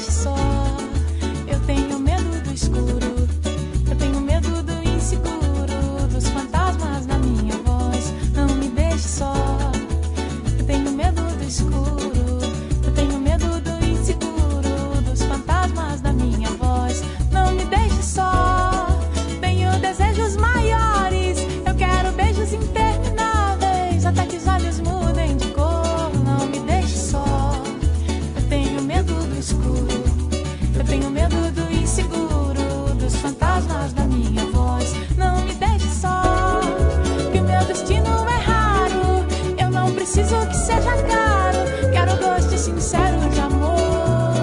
deixe só. Eu tenho medo do escuro, eu tenho medo do inseguro, dos fantasmas na minha voz. Não me deixe só. Eu tenho medo do escuro, eu tenho medo do inseguro, dos fantasmas na minha voz. Não me deixe só. Tenho desejos maiores, eu quero beijos intermináveis, até que os olhos mudem de cor. Não me deixe só. Eu tenho medo do escuro, eu tenho medo do inseguro, dos fantasmas da minha voz. Não me deixe só, que o meu destino é raro. Eu não preciso que seja caro, quero gosto sincero de amor.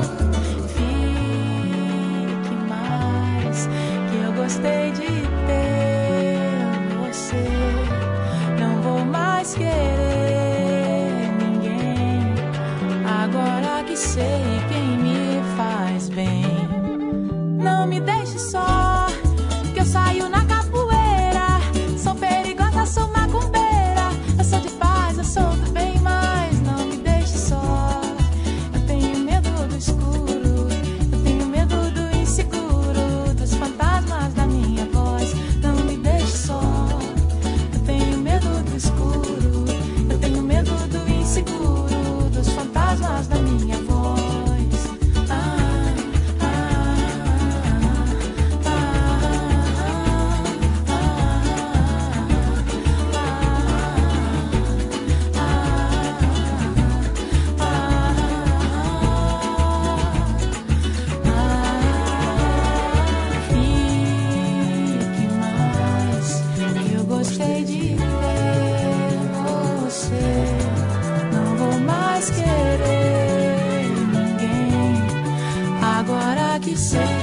Fique mais, que eu gostei de ter você. Não vou mais querer ninguém, agora que sei quem me faz bem. Não me deixe só, que eu saio na capoeira. Sou perigosa, sou macumbeira. Eu sou de paz, eu sou do bem, mas não me deixe só. Eu tenho medo do escuro, eu tenho medo do inseguro, dos fantasmas da minha voz. Não me deixe só. Eu tenho medo do escuro, eu tenho medo do inseguro, dos fantasmas da minha voz. Fique mais, eu gostei de ter você. Não vou mais querer ninguém, agora que sei